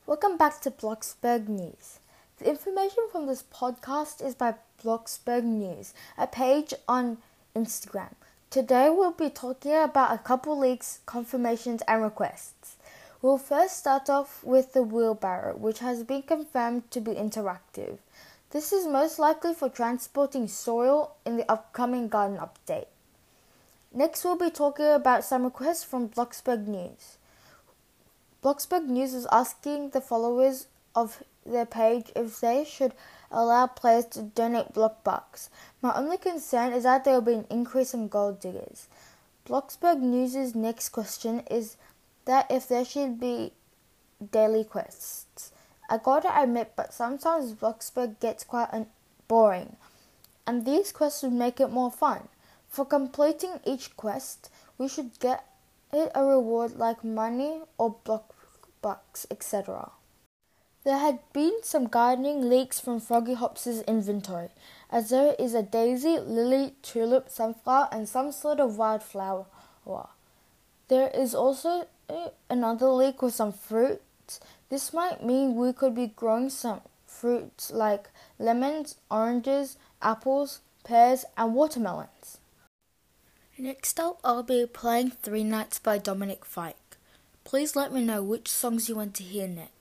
Welcome back to Bloxburg News. The information from this podcast is by Bloxburg News, a page on Instagram. Today we'll be talking about a couple leaks, confirmations and requests. We'll first start off with the wheelbarrow, which has been confirmed to be interactive. This is most likely for transporting soil in the upcoming garden update. Next we'll be talking about some requests from Bloxburg News. Bloxburg News is asking the followers of their page if they should allow players to donate block bucks. My only concern is that there will be an increase in gold diggers. Bloxburg News' next question is that if there should be daily quests. I gotta admit, but sometimes Bloxburg gets quite boring, and these quests would make it more fun. For completing each quest, we should get a reward like money or block bucks, etc. There had been some gardening leaks from Froggy Hops' inventory, as there is a daisy, lily, tulip, sunflower and some sort of wildflower. There is also another leak with some fruits. This might mean we could be growing some fruits like lemons, oranges, apples, pears and watermelons. Next up, I'll be playing 3 Nights by Dominic Fike. Please let me know which songs you want to hear next.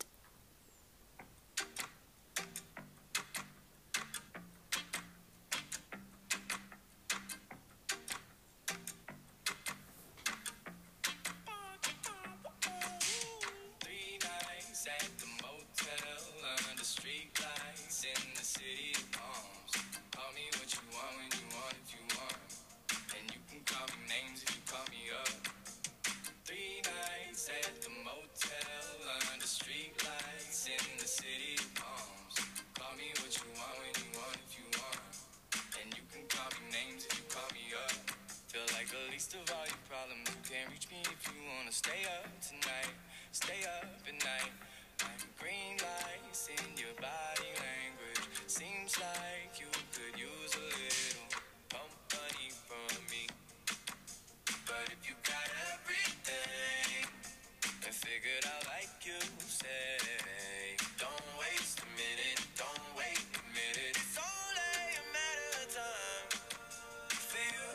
Least of all your problems, you can't reach me if you wanna stay up tonight, stay up at night. Like green lights in your body language, seems like you could use a little company from me. But if you got everything and figured out like you say, don't waste a minute, don't wait a minute. It's only a matter of time for you.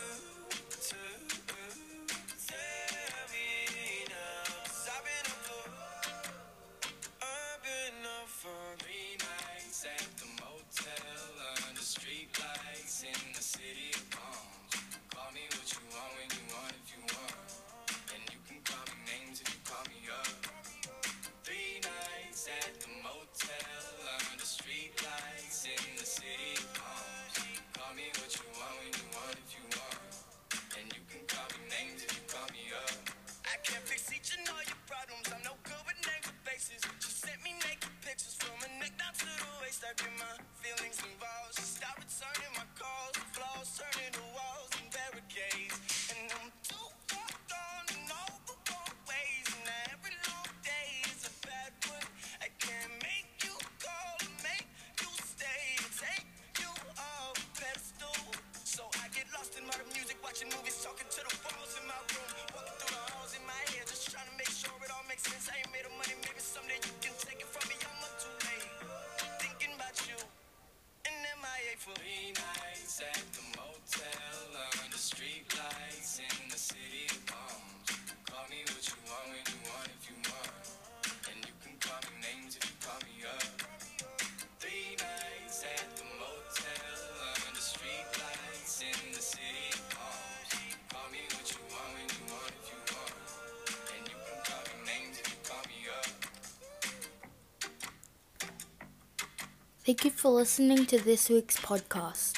In the city of palms, call me what you want when you want if you want, and you can call me names if you call me up. 3 nights at the motel under street lights in the city of palms. Call me what you want when you want if you want, and you can call me names if you call me up. I can't fix each and all your problems, I'm no good with names or faces. She sent me naked pictures from her neck down to the waist. I get my feelings involved. She stopped returning my calls, flaws turning to walls and barricades. And I'm too far gone in all the wrong ways, and every long day is a bad one. I can't make you call and make you stay, take you off the pedestal. So I get lost in modern music, watching movies, talking to the walls in my room, walking through the halls in my head, just trying to make sure it all makes sense. I ain't made of money, maybe someday you can take it from me. I'm up too late, thinking about you and MIA for 3 nights at the motel under street lights in the city of palms. Call me what you want when you want if you want, and you can call me names if you call me up. 3 nights at the motel under street lights in the city of palms. Call me what you want when you want if you want, and you can call me names if you call me up. Thank you for listening to this week's podcast.